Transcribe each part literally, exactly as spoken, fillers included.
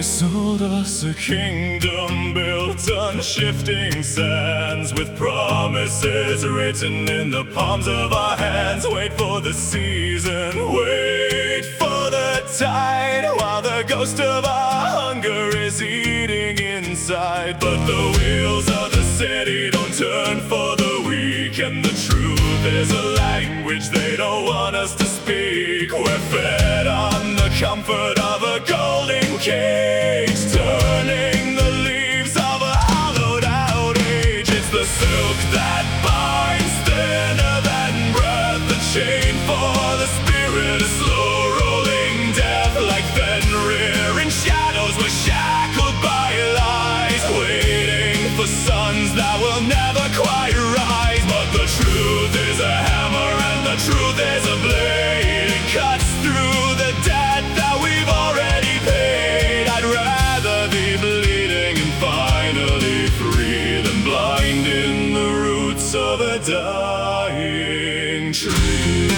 sold us a kingdom built on shifting sands, with promises written in the palms of our hands. Wait for the season, wait for the tide, while the ghost of our hunger is eating inside. But the wheels of the city don't turn for the weak, and the truth is a language they don't want us to speak. We're fed on the comfort of a golden cage, turning the leaves of a hollowed out age. It's the silk that binds, thinner than breath, the chain for the spirit, a slow rolling death. Like Fenrir in shadows, we're shackled by lies, waiting for suns that will never quite rise. But the truth is a hammer and the truth is a blade. It cuts through the debt that we've already paid. I'd rather be bleeding and finally free than blind in the roots of a dying tree.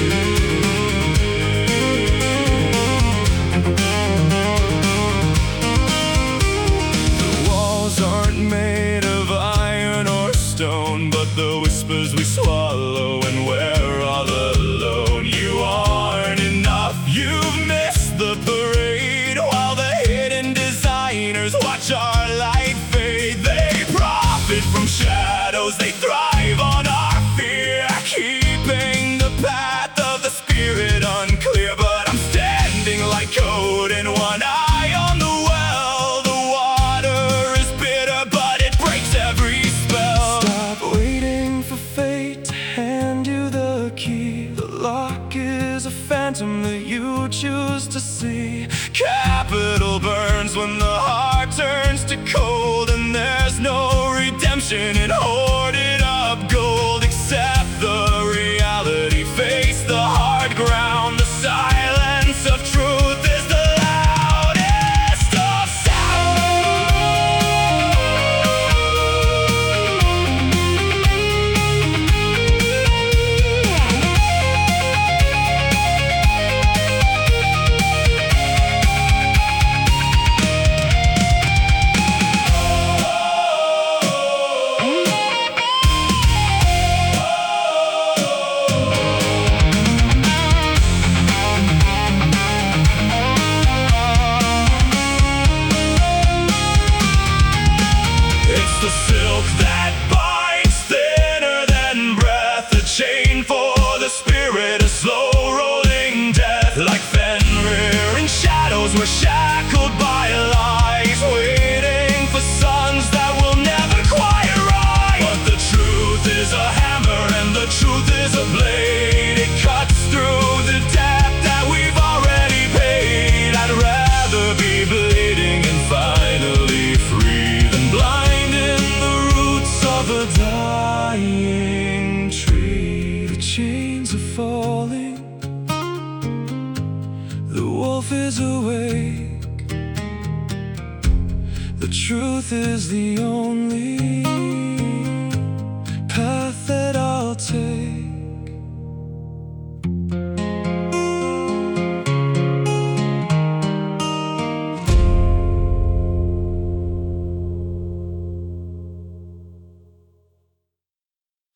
But the whispers we swallow when we're all alone. You aren't enough, you've missed the parade, while the hidden designers watch our light fade. They profit from shadows, they thrive on our fear, keeping the path of the spirit unclear. But I'm standing like code in one eye on the well. The water is bitter, but it breaks every spell. Stop waiting for fate to hand you the key. The lock is a phantom that you choose to see. Capital burns when the heart turns to cold, and there's no redemption in hoarded up gold. Accept the reality, face the hard ground. The silence of truth is the loudest of the silk that binds, thinner than breath, a chain for the spirit, a slow rolling death. Like Fenrir in shadows, we're shackled by lies, waiting for suns that will never quite rise. But the truth is a hammer and the truth is a blade. It cuts through the debt that we've already paid. I'd rather be bleeding and finally free than blind of a dying tree. The chains are falling, the wolf is awake. The truth is the only